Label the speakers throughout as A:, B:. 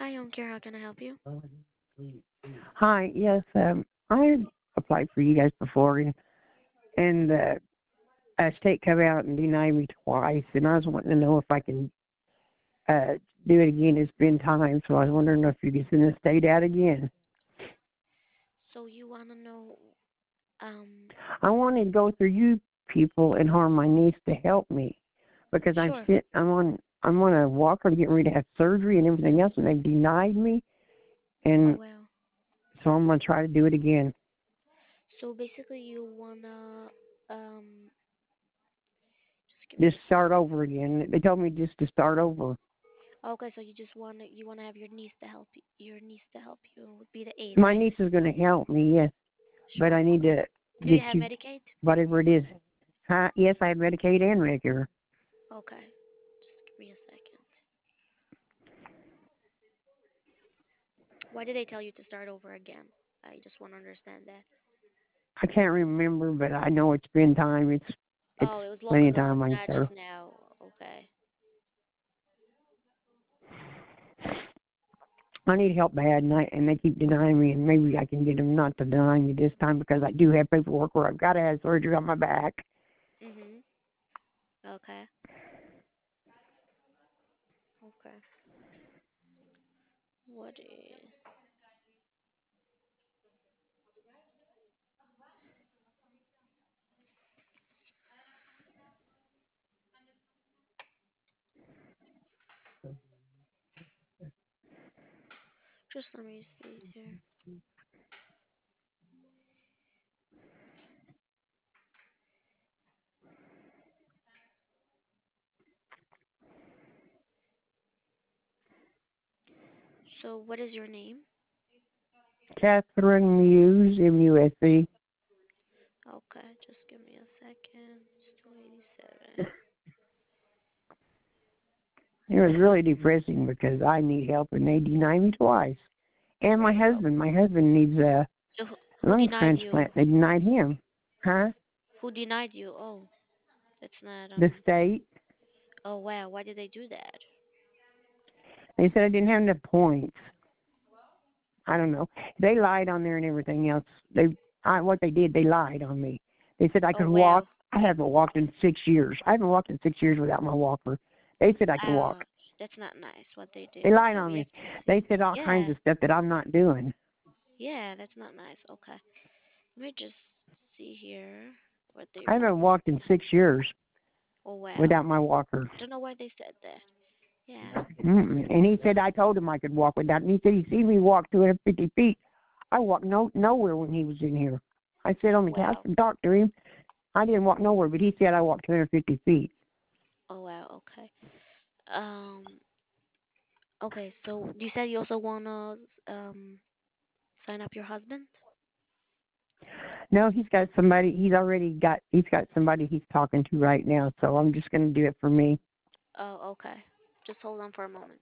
A: Hi, Home Care. How can I help you?
B: Hi, yes, I had applied for you guys before, and state come out and denied me twice, and I was wanting to know if I can uh, do it again. It's been time, so I was wondering if you could send the state out again.
A: So you wanna know, um,
B: I wanted to go through you people and harm my niece to help me because
A: sure.
B: I'm on a walker getting ready to have surgery and everything else, and they denied me,
A: Oh
B: and
A: well.
B: so I'm gonna try to do it again.
A: So basically, you wanna, just give me
B: Just
A: a
B: start
A: second.
B: over again. They told me just to start over.
A: Okay, so you wanna have your niece to help you. Your niece to help you would be the aide,
B: My
A: right?
B: niece is gonna help me, yes, but
A: Sure.
B: I need
A: Okay.
B: to
A: Do you
B: get
A: have
B: you
A: Medicaid?
B: whatever it is. Huh? Yes, I have Medicaid and regular.
A: Okay. Just give me a second. Why did they tell you to start over again? I just want to understand that.
B: I can't remember, but I know it's been time. It's
A: Oh, it was long
B: plenty of
A: ago,
B: time I
A: not just
B: serve.
A: now. Okay.
B: I need help bad, and they keep denying me, and maybe I can get them not to deny me this time because I do have paperwork where I've got to have surgery on my back.
A: Mhm. Okay. Okay. What is? Just let me see here. So, what is your name?
B: Catherine Muse, MUSC.
A: Okay, just give me a second. It's 287.
B: It was really depressing because I need help, and they deny me twice. And
A: Right. Oh,
B: my husband needs a
A: so who
B: lung
A: denied you?
B: transplant. They denied him. Huh?
A: Who denied you? Oh, that's not
B: The state.
A: Oh wow, why did they do that?
B: They said I didn't have enough points. I don't know. They lied on there and everything else. What they did, they lied on me. They said I
A: Oh
B: could
A: wow.
B: walk. I haven't walked in 6 years. I haven't walked in 6 years without my walker. They said I could walk.
A: Ouch. That's not nice what they
B: They
A: did.
B: lied
A: So
B: on
A: we
B: me.
A: have to see.
B: They said all kinds
A: Yeah.
B: of stuff that I'm not doing.
A: Yeah, that's not nice. Okay. Let me just see here what they
B: I
A: wrote.
B: haven't walked in 6 years
A: Oh wow.
B: without my walker.
A: I don't know why they said that. Yeah.
B: And he said I told him I could walk without. And he said he seen me walk 250 feet. I walked nowhere when he was in here. I sat on the couch
A: Wow.
B: and talked to him. I didn't walk nowhere, but he said I walked 250 feet.
A: Oh wow. Okay. Um. Okay. So you said you also wanna sign up your husband?
B: No, he's got somebody. He's got somebody he's talking to right now. So I'm just going to do it for me.
A: Oh, okay. Just hold on for a moment.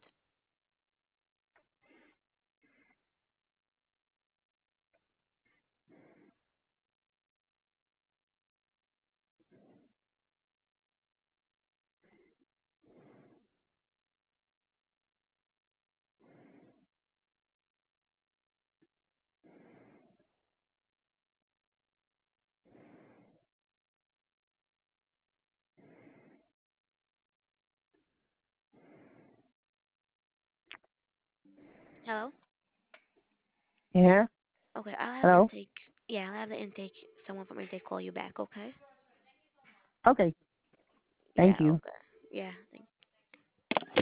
A: Hello?
B: Yeah.
A: Okay, I'll have
B: Hello.
A: intake. Yeah, I'll have the intake. Someone from intake call you back. Okay?
B: Okay.
A: Yeah.
B: Thank you.
A: Okay. Yeah. Thank